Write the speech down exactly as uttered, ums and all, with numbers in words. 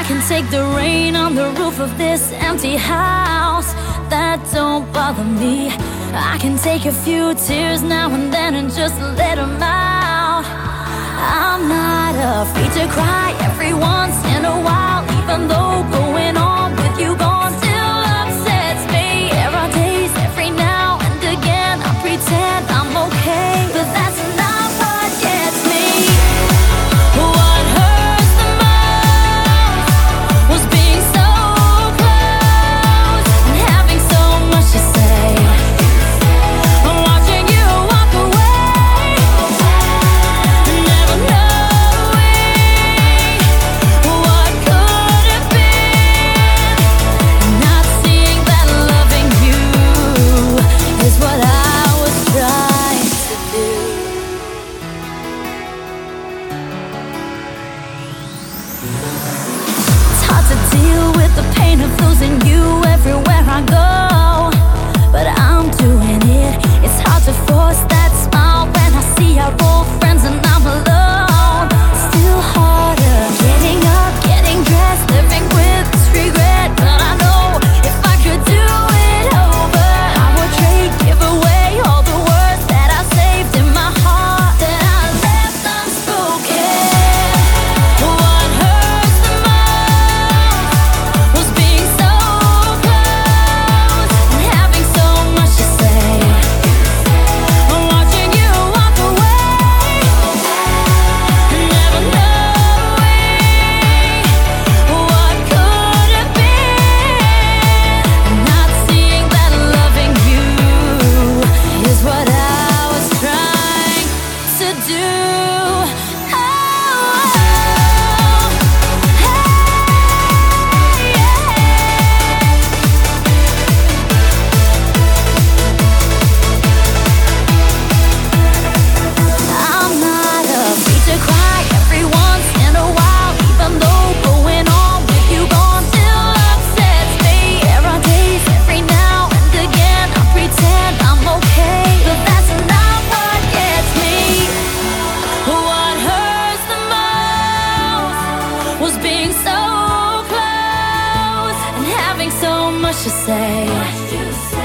can take the rain on the roof of this empty house. That don't bother me. I can take a few tears now and then and just let them out. I'm not afraid to cry every once in a while, even though going on with you gone still upsets me. There are days every now and again I pretend I'm okay, but that's not what gets me. What hurts the most was being so close and having so much to say. I'm watching you walk away, never knowing what could have been. Not seeing that loving you is what I was trying to do. It's hard to deal with the pain of losing you everywhere I go, but I'm doing it. It's hard to force that smile when I see our old friends and I'm alone. Still harder getting up, getting dressed, living with this regret. But I know if I could do it over, I would trade, give away all the words that I saved in my heart, that I left unspoken. What hurts the most was being so close and having so much to say. I'm watching you walk away, never knowing what could have been. Not seeing that loving you is what I was trying to do. Oh, hey, yeah. I'm not afraid to cry every once in a while, even though going on with you gone still upsets me. There are days every now and again I pretend I'm okay, but that's not what gets me. What hurts the most was being so close and having so much to say.